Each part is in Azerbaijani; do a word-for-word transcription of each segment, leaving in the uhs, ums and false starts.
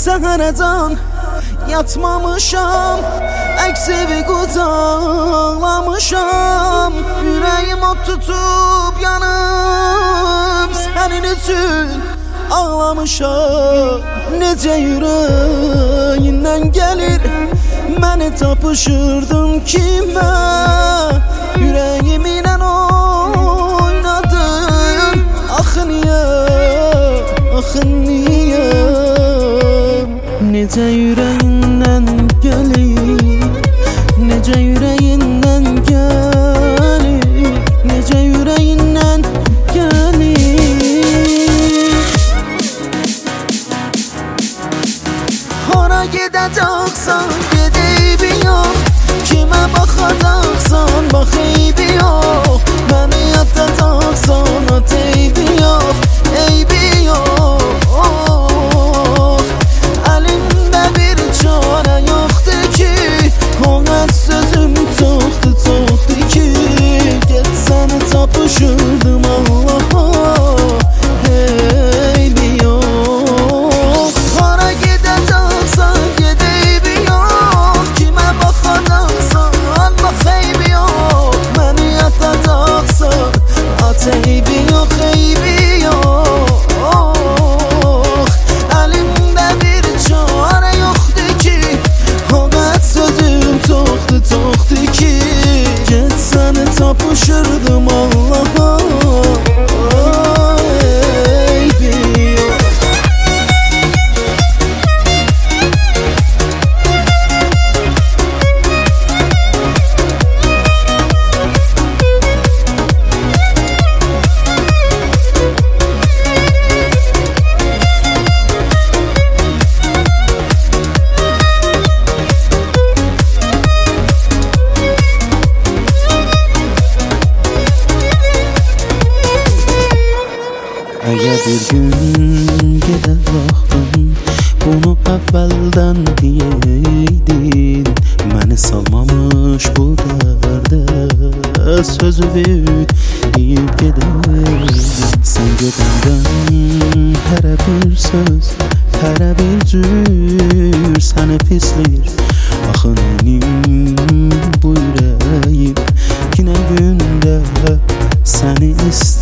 Səhərəcan yatmamışam, əksivi qucaqlamışam. Ürəyim od tutub yanıb, sənin üçün ağlamışam. Necə ürəyindən gəlir, məni tapışırdın kimə? Ürəyimlə oynadın, axı niyə, axı niyə? Necə ürəyindən gəlir, necə ürəyindən gəlir, necə ürəyindən gəlir. Hara gedəcəksən, ged eybi yox. Kimə baxacaqsan, bax eybi yox. Məni yatacaqsan, at eybi yox, eybi yox. Əlimdə bir çarə yoxdur ki, Qonaq sözüm çoxdur, çoxdur ki, get səni tapışırdım Allaha, eybi yox. Hara gedəcəksən, ged eybi yox. Kimə baxacaqsan, bax eybi yox. Məni yatacaqsan, at eybi yox, eybi yox. Əlimdə bir çarə yoxdur ki, Qonaq sözüm çoxdur, çoxdur ki, get səni tapışırdım Allaha, eybi yox. Əgər bir gün gedə vaxtın, bunu əvvəldən deyeydin. Məni salmamış bu dərdə, sözü deyib gedəydin. Sən gedəndən hərə bir söz, hərə bir cür səni pisləyir. Axı mənim bu ürəyim yenə gündə səni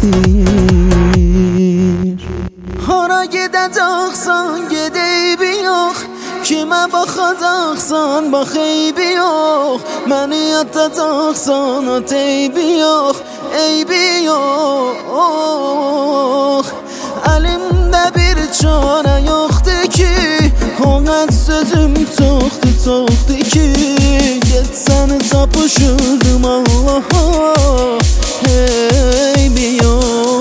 istəyir. Hara gedəcəksən, ged eybi yox. Kimə baxacaqsan, bax eybi yox. Məni yatacaqsan, at eybi yox, eybi yox. Əlimdə bir çarə yoxdur ki, Qonaq sözüm çoxdur, çoxdur ki, get səni tapışırdım Allaha, eybi yox.